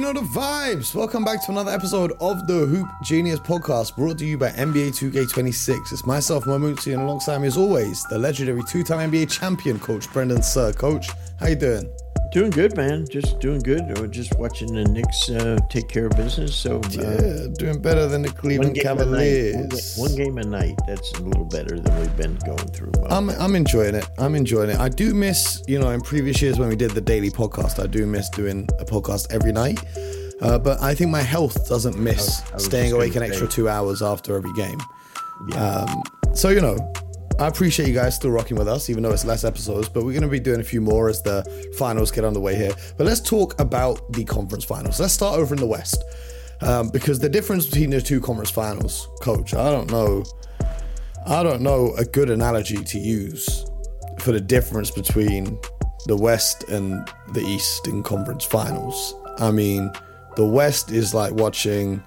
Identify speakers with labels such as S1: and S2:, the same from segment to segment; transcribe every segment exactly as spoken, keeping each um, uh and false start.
S1: know the vibes. Welcome back to another episode of the Hoop Genius podcast, brought to you by N B A two K twenty-six. It's myself, Mamutsi, and alongside me as always, the legendary two-time N B A champion, Coach Brendan Sir. Coach, how you doing?
S2: Doing good, man. Just doing good. Or just watching the Knicks uh, take care of business. So uh,
S1: yeah, doing better than the Cleveland
S2: one
S1: Cavaliers.
S2: One, one game a night. That's a little better than we've been going through.
S1: I'm I'm enjoying it. I'm enjoying it. I do miss, you know, in previous years when we did the daily podcast, I do miss doing a podcast every night. Uh, but I think my health doesn't miss I was, I was staying awake an extra say. two hours after every game. Yeah. Um, so, you know, I appreciate you guys still rocking with us, even though it's less episodes, but we're going to be doing a few more as the finals get underway here. But let's talk about the conference finals. Let's start over in the West, um, because the difference between the two conference finals, Coach, I don't know, I don't know a good analogy to use for the difference between the West and the East in conference finals. I mean, the West is like watching,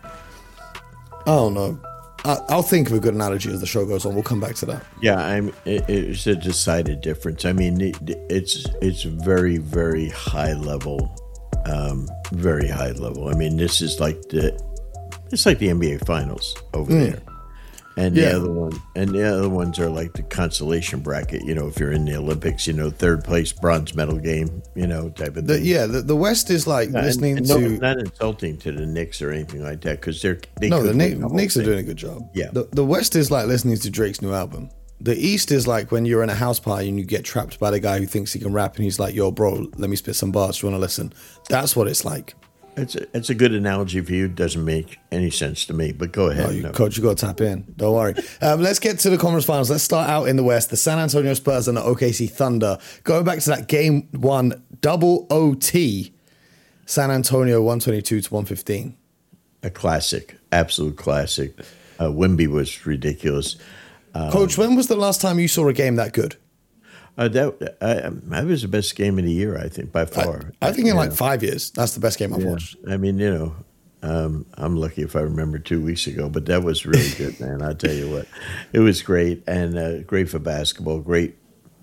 S1: I don't know, I'll think of a good analogy as the show goes on. We'll come back to that.
S2: Yeah, I'm. It, it's a decided difference. I mean, it, it's it's very very high level, um, very high level. I mean, this is like the it's like the N B A Finals over mm. there, and yeah. the other one and the other ones are like the consolation bracket. You know, if you're in the Olympics, you know, third place bronze medal game, you know, type of
S1: the,
S2: thing.
S1: Yeah, the, the West is like
S2: yeah,
S1: listening
S2: and,
S1: to
S2: and no, not insulting to the Knicks or anything like that, because they're they
S1: no the, Knicks,
S2: the
S1: Knicks are
S2: thing.
S1: doing a good job.
S2: Yeah,
S1: the, the West is like listening to Drake's new album. The East is like when you're in a house party and you get trapped by the guy who thinks he can rap and he's like, "Yo, bro, let me spit some bars. Do you want to listen?" That's what it's like.
S2: It's a, it's a good analogy for you. It doesn't make any sense to me, but go ahead.
S1: No, you,
S2: no.
S1: Coach, you got to tap in. Don't worry. Um, let's get to the conference finals. Let's start out in the West. The San Antonio Spurs and the O K C Thunder. Going back to that game one, double O T, San Antonio one twenty-two to one fifteen.
S2: A classic, absolute classic. Uh, Wemby was ridiculous. Um,
S1: Coach, when was the last time you saw a game that good?
S2: Uh, that uh, that was the best game of the year, I think, by far.
S1: I, I think in
S2: yeah.
S1: like five years, that's the best game I've
S2: yeah.
S1: watched.
S2: I mean, you know, um, I'm lucky if I remember two weeks ago, but that was really good, man. I'll tell you what, it was great and uh, great for basketball, great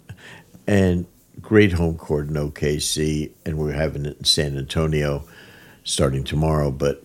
S2: and great home court in O K C, and we're having it in San Antonio starting tomorrow, but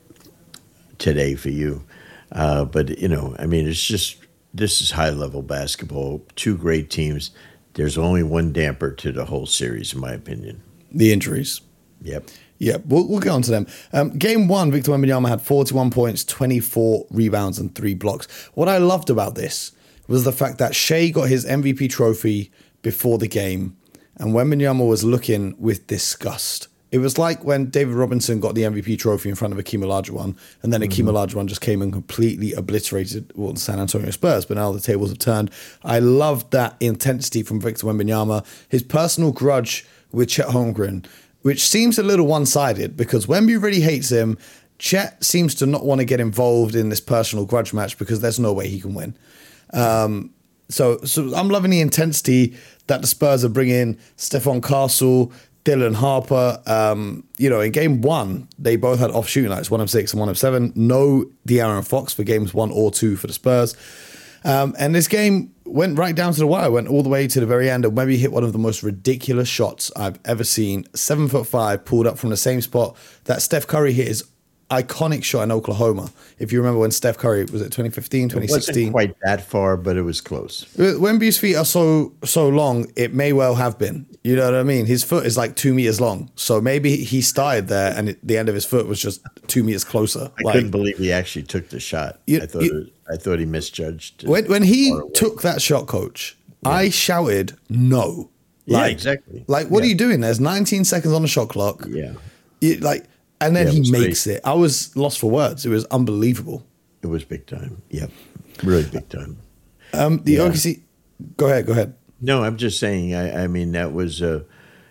S2: today for you. Uh, but you know, I mean, it's just this is high level basketball. Two great teams. There's only one damper to the whole series, in my opinion.
S1: The injuries.
S2: Yep.
S1: Yep, we'll, we'll get on to them. Um, game one, Victor Wembanyama had forty-one points, twenty-four rebounds, and three blocks. What I loved about this was the fact that Shea got his M V P trophy before the game, and Wembanyama was looking with disgust. It was like when David Robinson got the M V P trophy in front of Akeem Olajuwon, and then Akeem mm-hmm. Olajuwon just came and completely obliterated well, the San Antonio Spurs, but now the tables have turned. I loved that intensity from Victor Wembanyama, his personal grudge with Chet Holmgren, which seems a little one-sided because Wemby really hates him. Chet seems to not want to get involved in this personal grudge match because there's no way he can win. Um, so, so I'm loving the intensity that the Spurs are bringing. Stephon Castle, Dylan Harper, um, you know, in game one, they both had off shooting nights, one of six and one of seven. No De'Aaron Fox for games one or two for the Spurs. Um, and this game went right down to the wire, went all the way to the very end, and Wemby hit one of the most ridiculous shots I've ever seen. Seven foot five, pulled up from the same spot that Steph Curry hit his iconic shot in Oklahoma. If you remember when Steph Curry, was it twenty fifteen, twenty sixteen?
S2: It wasn't quite that far, but it was close.
S1: Wemby's feet are so so long, it may well have been. You know what I mean? His foot is like two meters long. So maybe he started there and it, the end of his foot was just two meters closer.
S2: I
S1: like,
S2: couldn't believe he actually took the shot.
S1: You,
S2: I thought
S1: you,
S2: it was, I thought he misjudged.
S1: When, when he took that shot, Coach, yeah. I shouted, no. Like,
S2: yeah, exactly.
S1: Like, what
S2: yeah.
S1: are you doing? There's nineteen seconds on the shot clock.
S2: Yeah.
S1: You, like, and then
S2: yeah,
S1: he makes
S2: great.
S1: it. I was lost for words. It was unbelievable.
S2: It was big time. Yep. Really big time.
S1: Um, the
S2: yeah.
S1: O K C, go ahead, go ahead.
S2: No, I'm just saying, I, I mean, that was uh,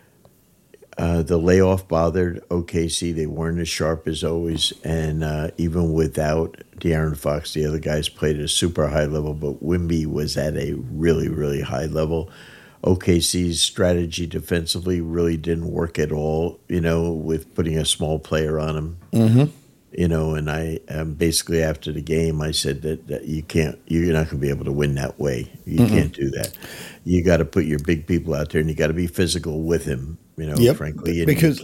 S2: uh, the layoff bothered O K C. They weren't as sharp as always. And uh, even without De'Aaron Fox, the other guys played at a super high level, but Wemby was at a really, really high level. O K C's strategy defensively really didn't work at all, you know, with putting a small player on him.
S1: Mm-hmm.
S2: You know, and I um, basically after the game, I said that, that you can't, you're not going to be able to win that way. You mm-hmm. can't do that. You got to put your big people out there, and you got to be physical with him. You know,
S1: yep.
S2: frankly, and
S1: because
S2: you can't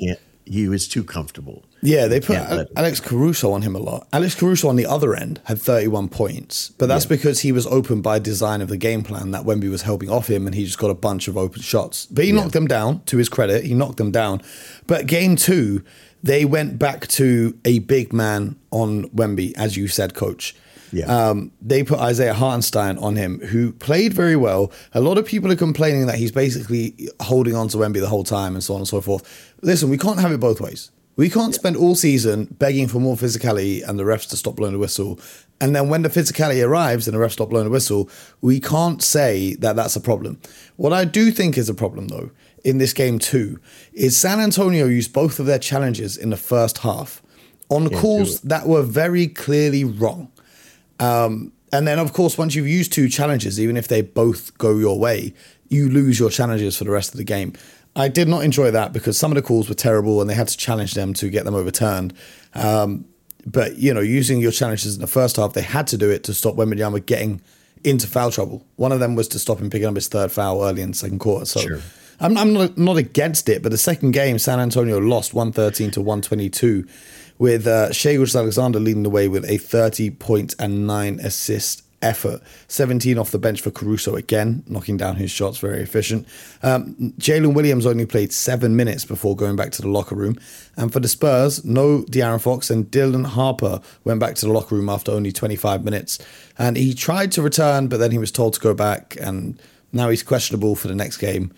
S2: he was too comfortable.
S1: Yeah, they
S2: You
S1: put
S2: can't let him.
S1: Alex Caruso on him a lot. Alex Caruso on the other end had thirty-one points, but that's
S2: Yeah.
S1: because he was open by design of the game plan that Wemby was helping off him, and he just got a bunch of open shots. But he knocked them down, to his credit. He knocked them down. But game two, they went back to a big man on Wemby, as you said, Coach.
S2: Yeah.
S1: Um, they put Isaiah Hartenstein on him, who played very well. A lot of people are complaining that he's basically holding on to Wemby the whole time and so on and so forth. Listen, we can't have it both ways. We can't spend all season begging for more physicality and the refs to stop blowing the whistle. And then when the physicality arrives and the refs stop blowing the whistle, we can't say that that's a problem. What I do think is a problem, though, in this game too, is San Antonio used both of their challenges in the first half on
S2: Can't
S1: calls
S2: do it.
S1: that were very clearly wrong. Um, and then, of course, once you've used two challenges, even if they both go your way, you lose your challenges for the rest of the game. I did not enjoy that because some of the calls were terrible and they had to challenge them to get them overturned. Um, but, you know, using your challenges in the first half, they had to do it to stop Wembanyama getting into foul trouble. One of them was to stop him picking up his third foul early in the second quarter. So
S2: Sure.
S1: I'm, I'm not, not against it, but the second game, San Antonio lost one thirteen to one twenty-two with uh, Shai Gilgeous-Alexander leading the way with a thirty point and nine assist effort. seventeen off the bench for Caruso again, knocking down his shots, very efficient. Um, Jalen Williams only played seven minutes before going back to the locker room. And for the Spurs, no De'Aaron Fox, and Dylan Harper went back to the locker room after only twenty-five minutes. And he tried to return, but then he was told to go back, and now he's questionable for the next game.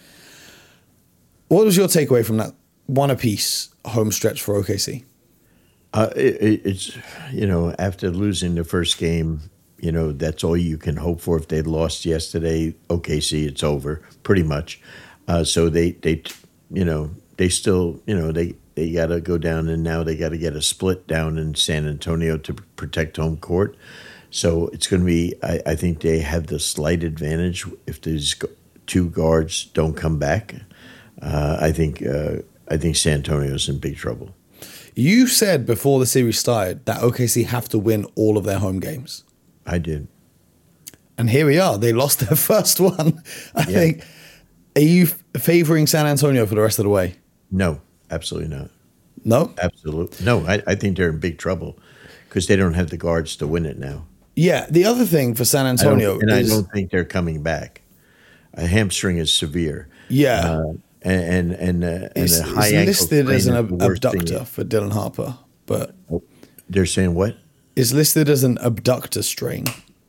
S1: What was your takeaway from that one apiece home stretch for O K C?
S2: Uh, it, it- it's, you know, after losing the first game, you know, that's all you can hope for. If they'd lost yesterday, O K C, it's over, pretty much. Uh, so they, they, you know, they still, you know, they, they got to go down, and now they got to get a split down in San Antonio to protect home court. So it's going to be, I, I think they have the slight advantage if these gu- two guards don't come back. Uh, I think uh, I think San Antonio's in big trouble.
S1: You said before the series started that O K C have to win all of their home games.
S2: I did.
S1: And here we are. They lost their first one. I
S2: Yeah.
S1: think. Are you favoring San Antonio for the rest of the way?
S2: No, absolutely not.
S1: No?
S2: Absolutely. No, I, I think they're in big trouble because they don't have the guards to win it now.
S1: Yeah. The other thing for San
S2: I don't-
S1: Antonio
S2: and
S1: is.
S2: I don't think they're coming back. A hamstring is severe.
S1: Yeah.
S2: Uh, and and and, uh, and
S1: it's,
S2: a
S1: it's
S2: high ankle
S1: listed as
S2: sprain
S1: an
S2: is the
S1: ab-
S2: worst thing.
S1: abductor for Dylan Harper, but
S2: They're saying what?
S1: it's listed as an abductor strain.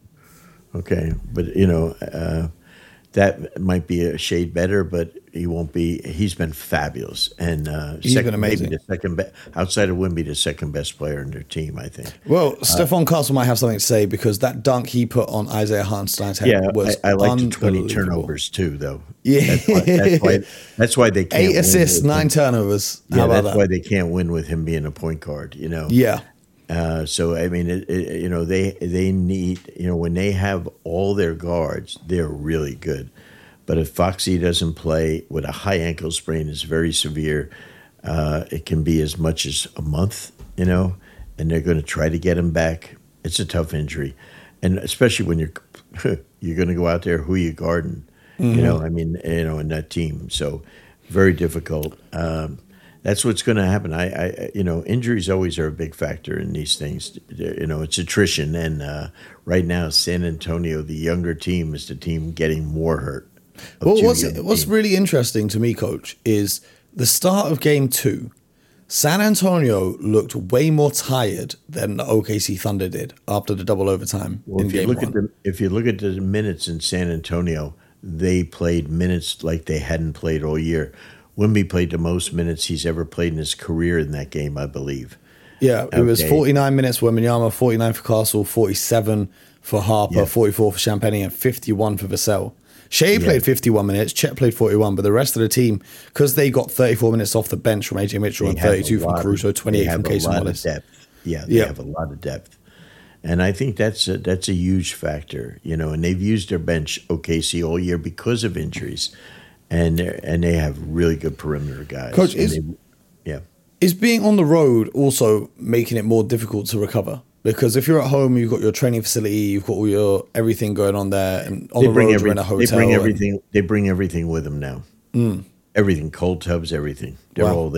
S2: Okay, but you know uh, that might be a shade better, but he won't be. He's been fabulous, and uh,
S1: He's
S2: second,
S1: been amazing.
S2: Maybe the second be- outside of Wemby, the second best player in their team, I think.
S1: Well, Stephon Castle might have something to say because that dunk he put on Isaiah Hartenstein's head
S2: Yeah,
S1: was
S2: I, I like the twenty
S1: unbelievable.
S2: turnovers too, though.
S1: Yeah.
S2: that's why, that's why, that's why they can't
S1: Eight
S2: win
S1: assists,
S2: with
S1: nine
S2: him.
S1: turnovers. How
S2: Yeah,
S1: about
S2: that's
S1: that?
S2: why they can't win with him being a point guard. You know.
S1: Yeah.
S2: Uh, so I mean, it, it, you know, they they need, you know, when they have all their guards, they're really good. But if Foxy doesn't play with a high ankle sprain, it's very severe. Uh, it can be as much as a month, you know, and they're going to try to get him back. It's a tough injury, and especially when you're you're going to go out there, who you guarding,
S1: Mm-hmm.
S2: you know. I mean, you know, in that team, so very difficult. Um, That's what's going to happen. I, I, you know, injuries always are a big factor in these things. You know, it's attrition, and uh, right now, San Antonio, the younger team, is the team getting more hurt. of
S1: Well,
S2: two
S1: what's
S2: young
S1: what's
S2: teams.
S1: really interesting to me, Coach, is the start of Game Two. San Antonio looked way more tired than the O K C Thunder did after the double overtime
S2: Well,
S1: in
S2: if you
S1: Game
S2: look
S1: One.
S2: at the if you look at the minutes in San Antonio, they played minutes like they hadn't played all year. Wemby played the most minutes he's ever played in his career in that game, I believe.
S1: Yeah, it was
S2: Okay.
S1: forty-nine minutes for Wembanyama, forty-nine for Castle, forty-seven for Harper,
S2: Yeah.
S1: forty-four for Champagny, and fifty-one for Vassell. Shea played fifty-one minutes, Chet played forty-one, but the rest of the team, because they got thirty-four minutes off the bench from A J Mitchell and
S2: They have a
S1: thirty-two from
S2: lot of-
S1: Caruso, twenty-eight
S2: they
S1: from
S2: have a
S1: Casey
S2: lot of
S1: Wallace.
S2: depth. Yeah, they
S1: Yeah.
S2: have a lot of depth, and I think that's a, that's a huge factor. You know, and they've used their bench O K C all year because of injuries, and they and they have really good perimeter guys.
S1: Coach,
S2: And
S1: is-
S2: they- yeah,
S1: Is being on the road also making it more difficult to recover? Because if you're at home, you've got your training facility, you've got all your everything going on there, and on
S2: they
S1: the
S2: bring
S1: road
S2: every,
S1: you're in a hotel.
S2: They bring
S1: and-
S2: everything. They bring everything with them now. Everything, cold tubs, everything. They're
S1: Wow.
S2: all there.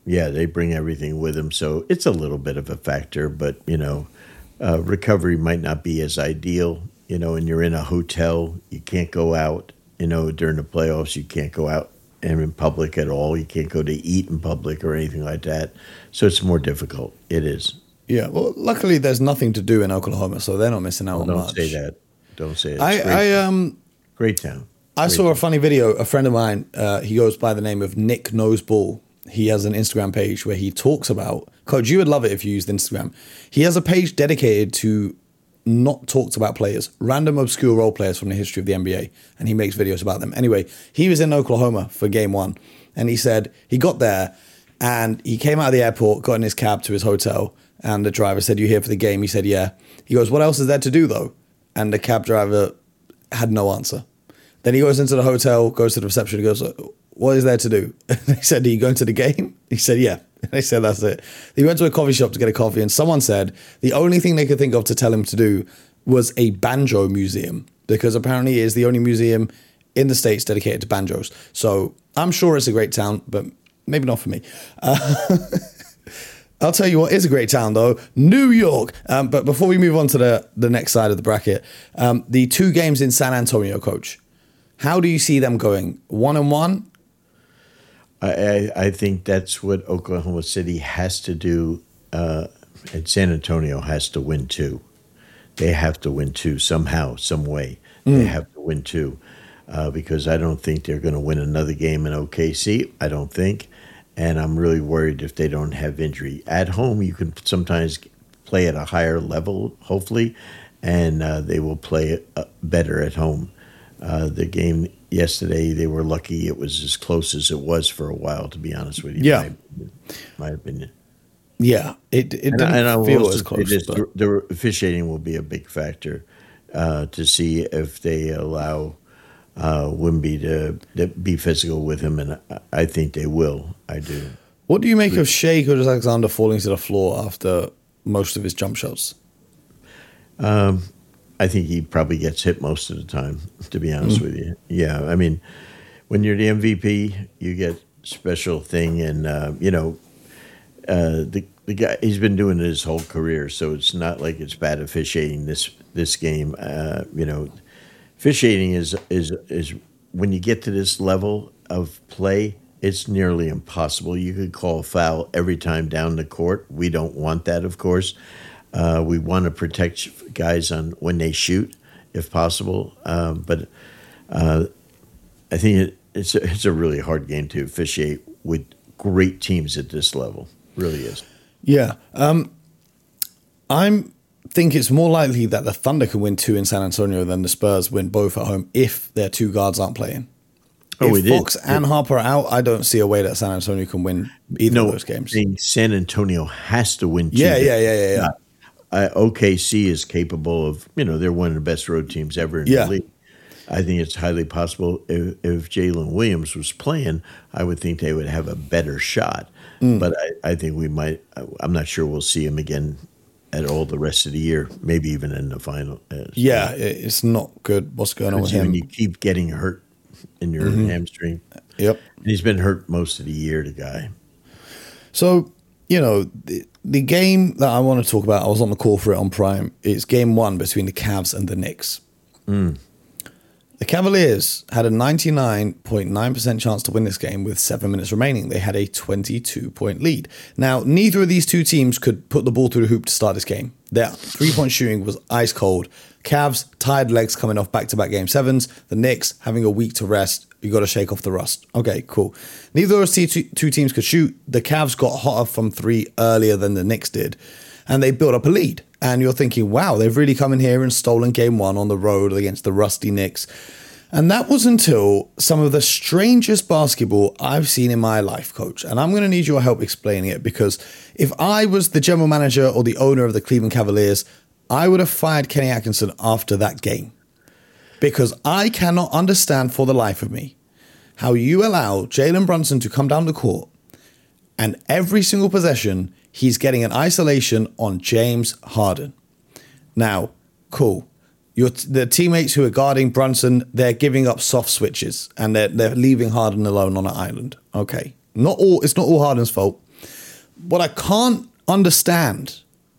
S2: Yeah, they bring everything with them, so it's a little bit of a factor. But you know, uh, recovery might not be as ideal. You know, and you're in a hotel, you can't go out. You know, during the playoffs, you can't go out and in public at all. You can't go to eat in public or anything like that. So it's more difficult. It is.
S1: Yeah. Well, luckily there's nothing to do in Oklahoma, so they're not missing out
S2: Well,
S1: on
S2: don't
S1: much.
S2: say that. Don't say it. It's
S1: I,
S2: great
S1: I
S2: town.
S1: um
S2: Great town.
S1: I
S2: Great
S1: saw a
S2: town.
S1: funny video. A friend of mine, uh, he goes by the name of Nick Knows Ball. He has an Instagram page where he talks about, Coach, you would love it if you used Instagram. He has a page dedicated to not talked about players, random obscure role players from the history of the N B A, and he makes videos about them. Anyway, he was in Oklahoma for game one, and he said he got there and he came out of the airport, got in his cab to his hotel, and the driver said, "You here for the game?" He said, "Yeah." He goes, "What else is there to do though?" And the cab driver had no answer. Then he goes into the hotel, goes to the reception, and goes, "What is there to do?" And they said, "Are you going to the game?" He said, "Yeah." And they said, "That's it." He went to a coffee shop to get a coffee, and someone said the only thing they could think of to tell him to do was a banjo museum, because apparently it is the only museum in the States dedicated to banjos. So I'm sure it's a great town, but maybe not for me. Uh, I'll tell you what is a great town, though, New York. Um, but before we move on to the, the next side of the bracket, um, the two games in San Antonio, Coach, how do you see them going? One and one?
S2: I, I, I think that's what Oklahoma City has to do, uh, and San Antonio has to win two. They have to win two somehow, some way. Mm. They have to win two uh, because I don't think they're going to win another game in O K C. I don't think. And I'm really worried if they don't have injury. At home, you can sometimes play at a higher level, hopefully, and uh, they will play uh, better at home. Uh, the game yesterday, they were lucky it was as close as it was for a while, to be honest with you.
S1: Yeah.
S2: My, my opinion.
S1: Yeah, it, it
S2: And,
S1: didn't
S2: and I will
S1: feel
S2: also
S1: as
S2: say
S1: close.
S2: this,
S1: but-
S2: the, the officiating will be a big factor uh, to see if they allow uh, Wimby to, to be physical with him, and I, I think they will. I do.
S1: What do you make of Shai Gilgeous-Alexander falling to the floor after most of his jump shots?
S2: Um, I think he probably gets hit most of the time, to be honest mm. with you. Yeah, I mean, when you're the M V P, you get special thing, and uh, you know, uh, the the guy he's been doing it his whole career, so it's not like it's bad officiating this this game. Uh, you know, officiating is is is when you get to this level of play, it's nearly impossible. You could call a foul every time down the court. We don't want that, of course. Uh, we want to protect guys on when they shoot, if possible. Um, but uh, I think it, it's a, it's a really hard game to officiate with great teams at this level. Really is.
S1: Yeah, um, I'm think it's more likely that the Thunder can win two in San Antonio than the Spurs win both at home if their two guards aren't playing.
S2: Oh,
S1: if
S2: it
S1: Fox
S2: is.
S1: and Harper are out, I don't see a way that San Antonio can win either
S2: no,
S1: of those games.
S2: San Antonio has to win two.
S1: Yeah, yeah, yeah, yeah, yeah.
S2: Uh, O K C is capable of, you know, they're one of the best road teams ever in
S1: Yeah.
S2: the league. I think it's highly possible if, if Jalen Williams was playing, I would think they would have a better shot. Mm. But I, I think we might, I'm not sure we'll see him again at all the rest of the year, maybe even in the final. Uh,
S1: Yeah, it's not good what's going on with him.
S2: When you keep getting hurt in your mm-hmm. hamstring.
S1: Yep.
S2: And he's been hurt most of the year, the guy.
S1: So, you know, the, the game that I want to talk about, I was on the call for it on Prime. It's game one between the Cavs and the Knicks.
S2: Mm.
S1: The Cavaliers had a ninety-nine point nine percent chance to win this game with seven minutes remaining. They had a twenty-two point lead. Now, neither of these two teams could put the ball through the hoop to start this game. Their three-point shooting was ice cold. Cavs, tired legs coming off back-to-back game sevens. The Knicks having a week to rest. You got to shake off the rust. Okay, cool. Neither of those two, two teams could shoot. The Cavs got hotter from three earlier than the Knicks did, and they built up a lead. And you're thinking, wow, they've really come in here and stolen game one on the road against the rusty Knicks. And that was until some of the strangest basketball I've seen in my life, Coach. And I'm going to need your help explaining it, because if I was the general manager or the owner of the Cleveland Cavaliers, I would have fired Kenny Atkinson after that game. Because I cannot understand for the life of me how you allow Jalen Brunson to come down the court and every single possession he's getting an isolation on James Harden. Now, cool. Your the teammates who are guarding Brunson, they're giving up soft switches and they're, they're leaving Harden alone on an island. Okay. Not all, it's not all Harden's fault. what I can't understand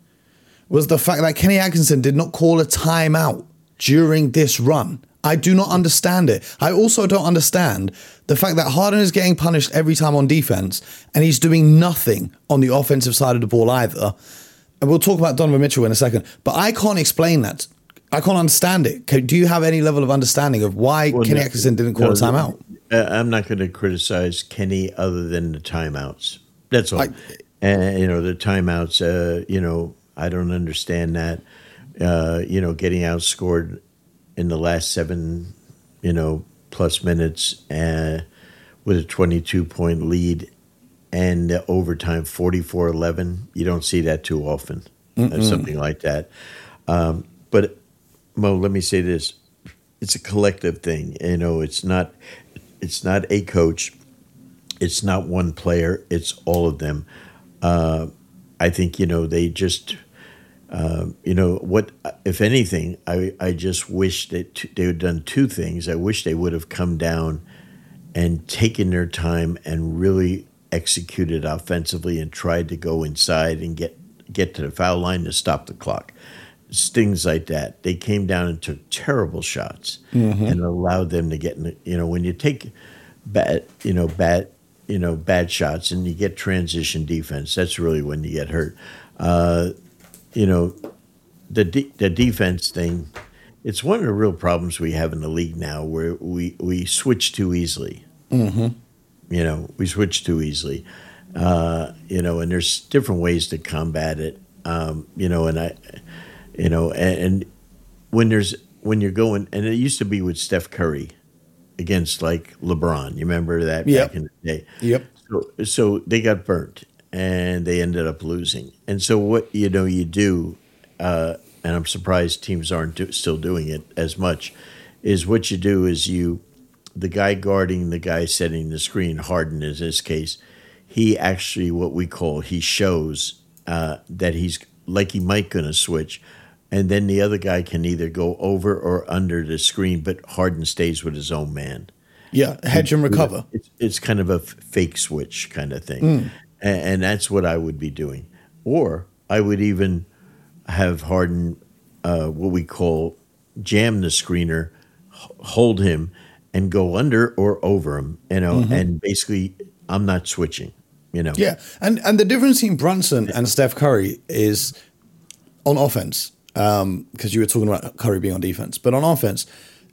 S1: was the fact that Kenny Atkinson did not call a timeout during this run. I do not understand it. I also don't understand the fact that Harden is getting punished every time on defense and he's doing nothing on the offensive side of the ball either. And we'll talk about Donovan Mitchell in a second, but I can't explain that. I can't understand it. Do you have any level of understanding of why well, Kenny no, Atkinson didn't call no, a timeout?
S2: I'm not going to criticize Kenny other than the timeouts. That's all. I, and, you know, the timeouts, uh, you know, I don't understand that. Uh, you know, getting outscored in the last seven, you know, plus minutes uh, with a twenty-two point lead and the overtime forty-four eleven. You don't see that too often, uh, something like that. Um, but, Mo, let me say this. It's a collective thing. You know, it's not, it's not a coach. It's not one player. It's all of them. Uh, I think, you know, they just... Uh, you know, what, if anything, I, I just wish that t- they had done two things. I wish they would have come down and taken their time and really executed offensively and tried to go inside and get, get to the foul line to stop the clock. It's things like that. They came down and took terrible shots mm-hmm. and allowed them to get in the, you know, when you take bad, you know, bad, you know, bad shots and you get transition defense, that's really when you get hurt. Uh, You know, the de- the defense thing, it's one of the real problems we have in the league now where we, we switch too easily.
S1: Mm-hmm.
S2: You know, we switch too easily. Uh, you know, and there's different ways to combat it. Um, you know, and I, you know, and, and when there's, when you're going, and it used to be with Steph Curry against like LeBron. You remember that
S1: yep.
S2: back in the day?
S1: Yep.
S2: So, so they got burnt. And they ended up losing. And so what, you know, you do, uh, and I'm surprised teams aren't do, still doing it as much, is what you do is you, the guy guarding the guy setting the screen, Harden in this case, he actually, what we call, he shows uh, that he's like he might going to switch. And then the other guy can either go over or under the screen, but Harden stays with his own man.
S1: Yeah, hedge and recover.
S2: It's, it's kind of a fake switch kind of thing.
S1: Mm.
S2: And that's what I would be doing. Or I would even have Harden, uh, what we call jam the screener, hold him, and go under or over him, you know, mm-hmm. and basically I'm not switching, you know.
S1: Yeah, and, and the difference between Brunson and Steph Curry is on offense, because um, you were talking about Curry being on defense, but on offense,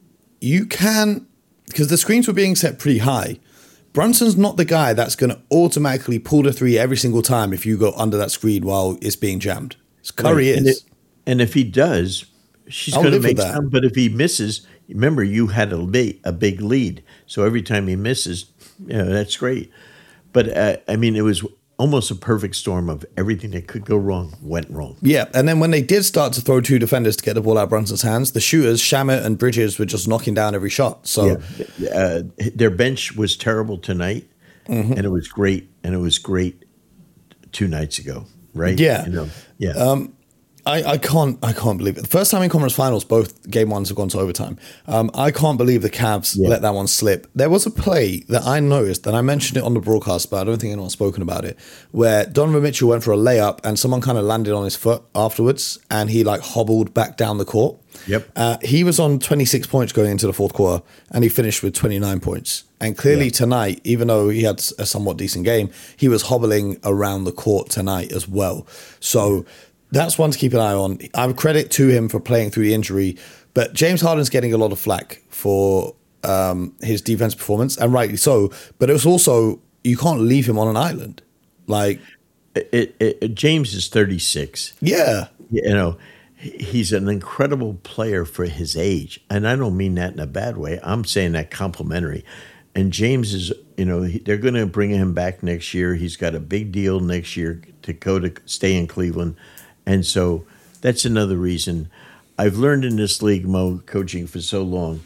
S1: you can, because the screens were being set pretty high, Brunson's not the guy that's going to automatically pull the three every single time if you go under that screen while it's being jammed. Curry
S2: right.
S1: is.
S2: And, it, and if he does, she's going to make some. But if he misses, remember, you had a big, a big lead. So every time he misses, you know, that's great. But, uh, I mean, it was almost a perfect storm of everything that could go wrong went wrong.
S1: Yeah, and then when they did start to throw two defenders to get the ball out of Brunson's hands, the shooters, Shamet and Bridges, were just knocking down every shot. So
S2: yeah. uh, their bench was terrible tonight, mm-hmm. and it was great, and it was great two nights ago, right?
S1: Yeah,
S2: you know? yeah.
S1: Um, I, I can't I can't believe it. The first time in conference finals, both game ones have gone to overtime. Um, I can't believe the Cavs yeah. let that one slip. There was a play that I noticed, and I mentioned it on the broadcast, but I don't think anyone's spoken about it, where Donovan Mitchell went for a layup and someone kind of landed on his foot afterwards, and he like hobbled back down the court.
S2: Yep.
S1: Uh, he was on twenty-six points going into the fourth quarter, and he finished with twenty-nine points. And clearly yeah. tonight, even though he had a somewhat decent game, he was hobbling around the court tonight as well. So that's one to keep an eye on. I have credit to him for playing through the injury, but James Harden's getting a lot of flack for um, his defense performance, and rightly so. But it was also, you can't leave him on an island. Like
S2: it, it, it, James is thirty-six.
S1: Yeah,
S2: you know, he's an incredible player for his age, and I don't mean that in a bad way. I'm saying that complimentary. And James is, you know, they're going to bring him back next year. He's got a big deal next year to go to stay in Cleveland. And so that's another reason. I've learned in this league, Mo, coaching for so long,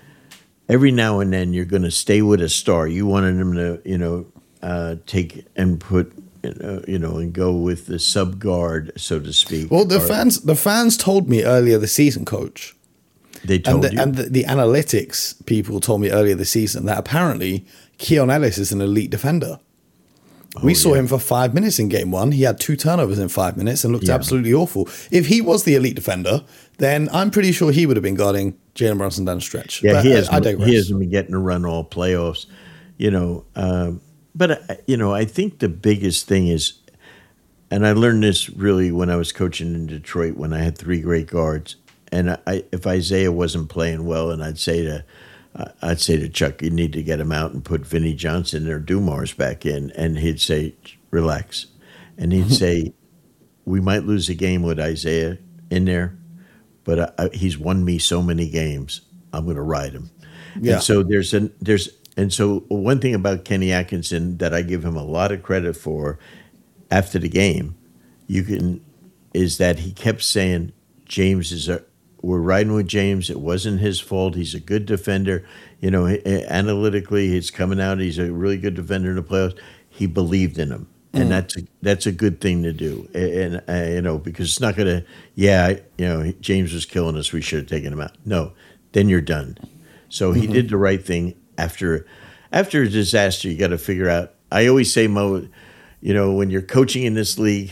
S2: every now and then you're going to stay with a star. You wanted him to, you know, uh, take and put, uh, you know, and go with the sub guard, so to speak.
S1: Well, the
S2: or,
S1: fans, the fans told me earlier this season, Coach.
S2: They told
S1: and the,
S2: you.
S1: And the, the analytics people told me earlier this season that apparently Keon Ellis is an elite defender. We
S2: Oh
S1: saw
S2: yeah,
S1: him for five minutes in game one. He had two turnovers in five minutes and looked
S2: yeah,
S1: absolutely awful. If he was the elite defender, then I'm pretty sure he would have been guarding Jalen Brunson down the stretch.
S2: yeah.
S1: But
S2: He
S1: uh, I
S2: hasn't he
S1: digress.
S2: hasn't been getting a run all playoffs, you know. Um, but uh, you know, I think the biggest thing is, and I learned this really when I was coaching in Detroit when I had three great guards, and I, if Isaiah wasn't playing well, and I'd say to I'd say to Chuck, you need to get him out and put Vinnie Johnson or Dumars back in. And he'd say, relax. And he'd say, we might lose a game with Isaiah in there, but I, I, he's won me so many games. I'm going to ride him.
S1: Yeah.
S2: And so there's an, there's, and so one thing about Kenny Atkinson that I give him a lot of credit for after the game, you can, is that he kept saying, James is a, we're riding with James. It wasn't his fault. He's a good defender. You know, analytically, he's coming out. He's a really good defender in the playoffs. He believed in him, and mm. that's a, that's a good thing to do. And, and uh, you know, because it's not going to, yeah, you know, James was killing us. We should have taken him out. No, then you're done. So mm-hmm. he did the right thing after after a disaster. You got to figure out. I always say, Mo, you know, when you're coaching in this league,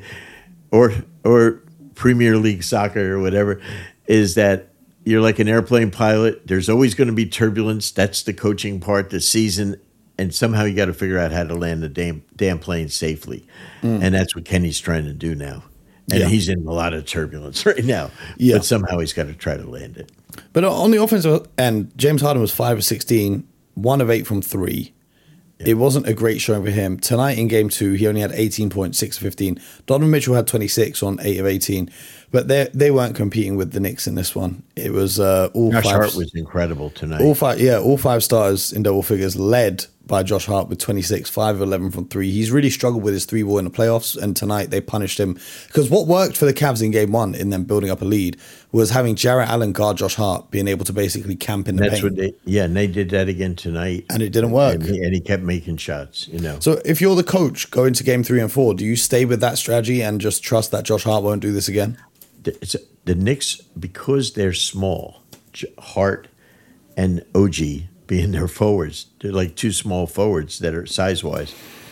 S2: or or Premier League soccer or whatever, is that you're like an airplane pilot. There's always going to be turbulence. That's the coaching part, the season. And somehow you got to figure out how to land the damn, damn plane safely. Mm. And that's what Kenny's trying to do now. And yeah. he's in a lot of turbulence right now. Yeah. But somehow he's got to try to land it.
S1: But on the offensive end, James Harden was five of sixteen, one of eight from three. Yeah. It wasn't a great showing for him. Tonight in game two, he only had eighteen point six of fifteen. Donovan Mitchell had twenty-six on eight of eighteen. But they they weren't competing with the Knicks in this one. It was uh, all
S2: Josh
S1: five.
S2: Hart was incredible tonight.
S1: All five, yeah, all five starters in double figures, led by Josh Hart with twenty-six, five of eleven from three. He's really struggled with his three ball in the playoffs, and tonight they punished him. Because what worked for the Cavs in game one in them building up a lead was having Jarrett Allen guard Josh Hart, being able to basically camp in the
S2: That's
S1: paint.
S2: what they, yeah, and they did that again tonight.
S1: And it didn't work.
S2: And he, and he kept making shots, you know.
S1: So if you're the coach going to game three and four, do you stay with that strategy and just trust that Josh Hart won't do this again?
S2: It's, the Knicks, because they're small, Hart and O G being their forwards, they're like two small forwards that are size-wise.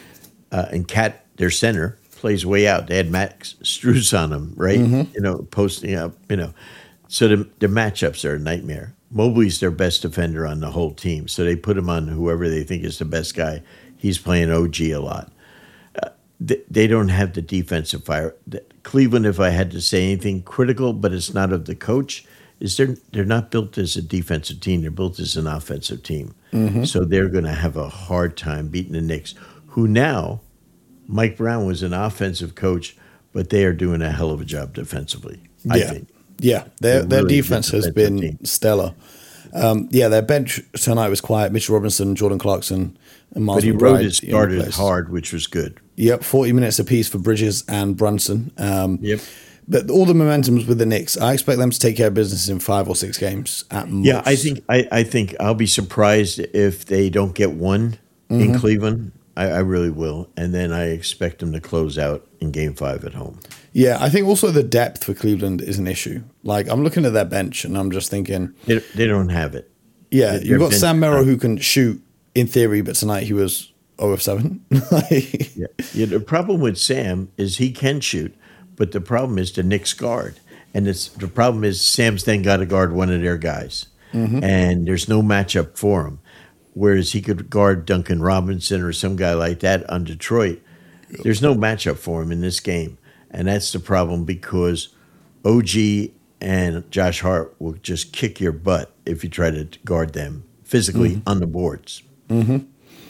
S2: Uh, and Cat, their center, plays way out. They had Max Strus on them, right? Mm-hmm. You know, posting up, you know. So the, the matchups are a nightmare. Mobley's their best defender on the whole team, so they put him on whoever they think is the best guy. He's playing O G a lot. Uh, they, they don't have the defensive fire. The, Cleveland, if I had to say anything critical, but it's not of the coach, is they're, they're not built as a defensive team. They're built as an offensive team. Mm-hmm. So they're going to have a hard time beating the Knicks, who now, Mike Brown was an offensive coach, but they are doing a hell of a job defensively, I
S1: yeah.
S2: think.
S1: Yeah, their,
S2: They're
S1: their
S2: really
S1: defense has been team. stellar. Um, yeah, their bench tonight was quiet. Mitchell Robinson, Jordan Clarkson, and Miles
S2: But he
S1: McBride,
S2: rode his started
S1: place.
S2: hard, which was good.
S1: Yep, forty minutes apiece for Bridges and Brunson. Um,
S2: Yep.
S1: But all the momentum's with the Knicks. I expect them to take care of business in five or six games at most.
S2: Yeah, I think I, I think I'll be surprised if they don't get one mm-hmm. in Cleveland. I, I really will. And then I expect them to close out in game five at home.
S1: Yeah, I think also the depth for Cleveland is an issue. Like, I'm looking at their bench and I'm just thinking...
S2: They, they don't have it.
S1: Yeah,
S2: Their
S1: you've got
S2: bench,
S1: Sam Merrill who can shoot in theory, but tonight he was zero of seven. like,
S2: yeah. yeah, the problem with Sam is he can shoot, but the problem is the Knicks guard. And it's, the problem is Sam's then got to guard one of their guys. Mm-hmm. And there's no matchup for him. Whereas he could guard Duncan Robinson or some guy like that on Detroit. Yep. There's no matchup for him in this game. And that's the problem because O G and Josh Hart will just kick your butt if you try to guard them physically mm-hmm. on the boards.
S1: Mm-hmm.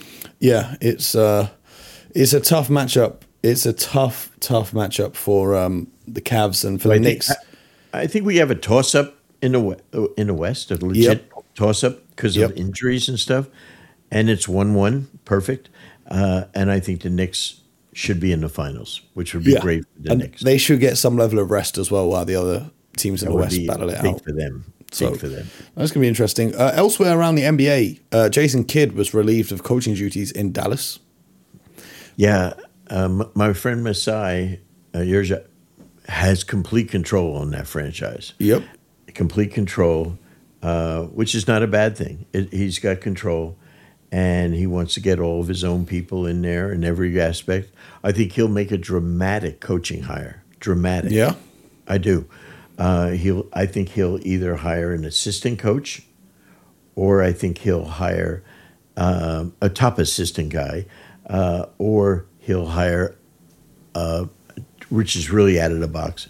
S1: Yeah, it's uh, it's a tough matchup. It's a tough, tough matchup for um, the Cavs and for
S2: well,
S1: the
S2: I
S1: Knicks.
S2: Think, I, I think we have a toss-up in the in the West, a legit yep. toss-up because yep. of injuries and stuff. And it's one one, perfect. Uh, and I think the Knicks should be in the finals, which would be yeah. great for the
S1: and
S2: Knicks.
S1: They should get some level of rest as well while the other teams in
S2: that
S1: the
S2: would
S1: West
S2: be
S1: battle it
S2: big
S1: out.
S2: for them.
S1: So
S2: big for them.
S1: That's going to be interesting. Uh, elsewhere around the N B A, uh, Jason Kidd was relieved of coaching duties in Dallas.
S2: Yeah, um, my friend Masai uh, Ujiri has complete control on that franchise.
S1: Yep.
S2: Complete control, uh, which is not a bad thing. It, he's got control. and he wants to get all of his own people in there in every aspect. I think he'll make a dramatic coaching hire. Dramatic.
S1: Yeah.
S2: I do. Uh, he'll. I think he'll either hire an assistant coach, or I think he'll hire um, a top assistant guy, uh, or he'll hire, uh, which is really out of the box,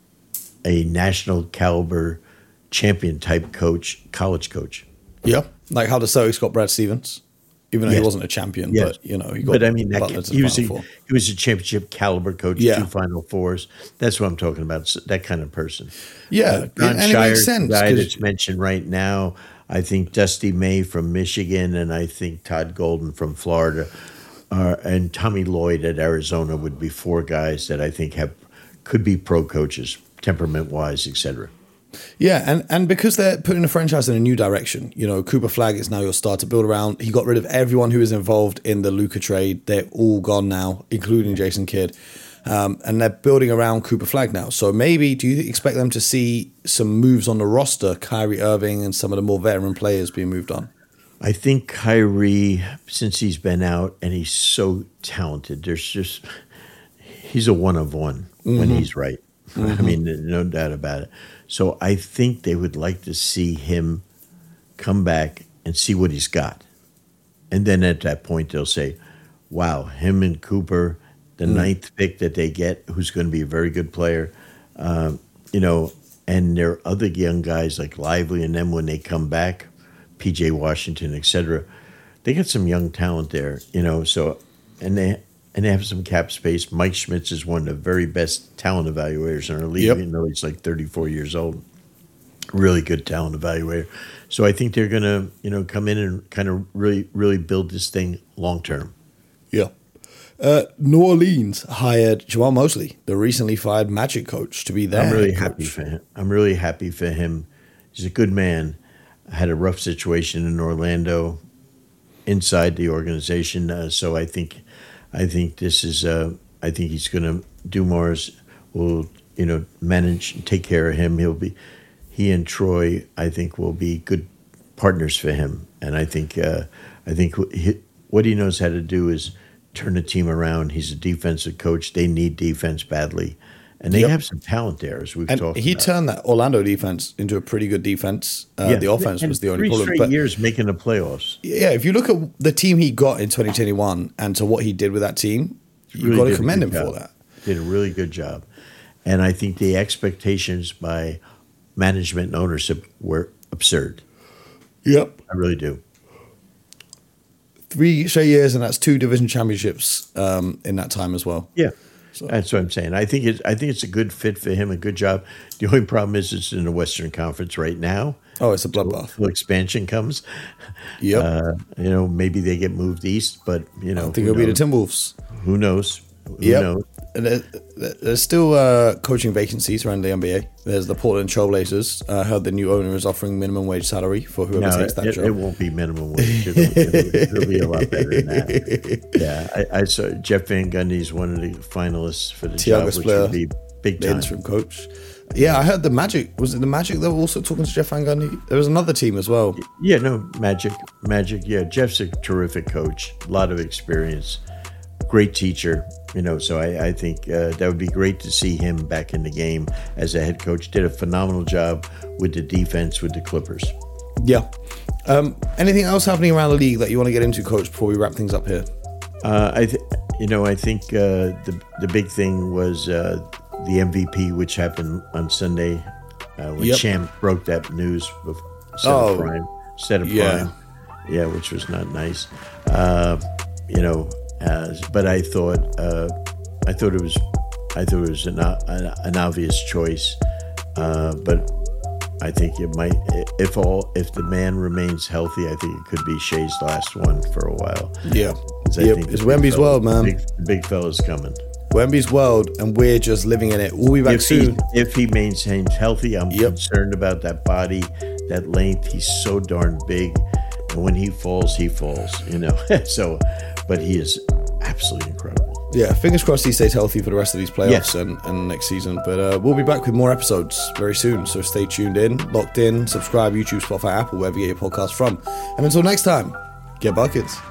S2: a national caliber champion type coach, college coach.
S1: Yeah. Like how the Celtics got Brad Stevens, even though
S2: Yes.
S1: he wasn't a champion,
S2: Yes.
S1: but you know he got.
S2: But I mean, that,
S1: Butler to the
S2: he was a,
S1: Final Four.
S2: he was a championship caliber coach,
S1: Yeah.
S2: two Final Fours. That's what I'm talking about. s- That kind of person.
S1: Yeah,
S2: Uh, Don
S1: and it
S2: Shire's
S1: makes sense.
S2: the guy
S1: 'cause-
S2: that's mentioned right now. I think Dusty May from Michigan, and I think Todd Golden from Florida, uh, and Tommy Lloyd at Arizona would be four guys that I think have could be pro coaches, temperament wise, et cetera.
S1: Yeah, and, and because they're putting the franchise in a new direction, you know, Cooper Flagg is now your star to build around. He got rid of everyone who was involved in the Luka trade. They're all gone now, including Jason Kidd. Um, and they're building around Cooper Flagg now. So maybe, do you expect them to see some moves on the roster, Kyrie Irving and some of the more veteran players being moved on?
S2: I think Kyrie, since he's been out and he's so talented, there's just he's a one of one when he's right. I mean, no doubt about it. So I think they would like to see him come back and see what he's got. And then at that point, they'll say, wow, him and Cooper, the ninth pick that they get, who's going to be a very good player, um, you know, and there are other young guys like Lively and them when they come back, P J Washington, et cetera. They got some young talent there, you know, so, and they, and they have some cap space. Mike Schmitz is one of the very best talent evaluators in our league,
S1: Yep.
S2: even though he's like thirty-four years old. Really good talent evaluator. So I think they're going to, you know, come in and kind of really, really build this thing long term.
S1: Yeah. Uh, New Orleans hired Jamal Mosley, the recently fired Magic coach, to be their
S2: I'm really
S1: head
S2: happy
S1: coach.
S2: for him. I'm really happy for him. He's a good man. Had a rough situation in Orlando inside the organization. Uh, so I think, I think this is, uh, I think he's going to do more. Will, you know, manage and take care of him. He'll be, he and Troy, I think, will be good partners for him. And I think, uh, I think he, what he knows how to do is turn the team around. He's a defensive coach. They need defense badly. And they
S1: Yep.
S2: have some talent there, as we've
S1: And
S2: talked
S1: he
S2: about.
S1: turned that Orlando defense into a pretty good defense. Uh,
S2: Yeah.
S1: The offense
S2: And
S1: was the only
S2: three
S1: problem.
S2: straight
S1: But
S2: years making the playoffs.
S1: yeah, if you look at the team he got in twenty twenty-one and to what he did with that team, you've
S2: Really
S1: got to
S2: did a
S1: commend him
S2: good
S1: for
S2: job.
S1: that.
S2: Did a really good job. And I think the expectations by management and ownership were absurd.
S1: Yep.
S2: I really do.
S1: Three straight years, and that's two division championships um, in that time as well.
S2: Yeah.
S1: So-
S2: That's what I'm saying. I think it's I think it's a good fit for him, a good job. The only problem is it's in the Western Conference right now.
S1: Oh, it's a bloodbath.
S2: Until expansion comes.
S1: Yep.
S2: Uh, you know, maybe they get moved east, but you know,
S1: I think
S2: who
S1: it'll be the
S2: knows?
S1: Timberwolves.
S2: Who knows? Who
S1: Yep.
S2: knows?
S1: And there, there's still uh, coaching vacancies around the N B A. There's the Portland Trailblazers. I heard the new owner is offering minimum wage salary for whoever
S2: No,
S1: takes that
S2: it,
S1: job.
S2: it won't be minimum wage. It'll, it'll, it'll be a lot better than that. Yeah, I, I saw Jeff Van Gundy is one of the finalists for the
S1: Tiago
S2: job, which
S1: Splitter,
S2: would be big
S1: the
S2: time.
S1: interim coach. Yeah, I heard the Magic. Was it the Magic that were also talking to Jeff Van Gundy? There was another team as well.
S2: Yeah, no, Magic, Magic. Yeah, Jeff's a terrific coach, a lot of experience, great teacher. You know, so I, I think uh, that would be great to see him back in the game as a head coach. Did a phenomenal job with the defense with the Clippers.
S1: Yeah. Um, anything else happening around the league that you want to get into, Coach, before we wrap things up here?
S2: Uh, I, th- you know, I think uh, the the big thing was uh, the M V P, which happened on Sunday uh, when
S1: Yep.
S2: Champ broke that news of set
S1: Oh,
S2: of prime, set of
S1: yeah.
S2: prime, yeah, which was not nice. Uh, you know, uh, but I thought uh, I thought it was I thought it was an, an, an obvious choice, uh, but I think it might if all if the man remains healthy, I think it could be Shea's last one for a while.
S1: Yeah.
S2: 'Cause I
S1: Yep.
S2: think
S1: It's
S2: the big
S1: Wemby's
S2: fella-
S1: world, man.
S2: Big, the big fella's coming.
S1: Wemby's world, and we're just living in it. We'll be back
S2: If he,
S1: soon.
S2: if he maintains healthy, I'm
S1: Yep.
S2: concerned about that body, that length. He's so darn big, and when he falls, he falls. You know. so, but he is absolutely incredible.
S1: Yeah, fingers crossed he stays healthy for the rest of these playoffs
S2: Yes.
S1: and, and next season. But uh, we'll be back with more episodes very soon. So stay tuned in, locked in, subscribe, YouTube, Spotify, Apple, wherever you get your podcast from. And until next time, Get buckets.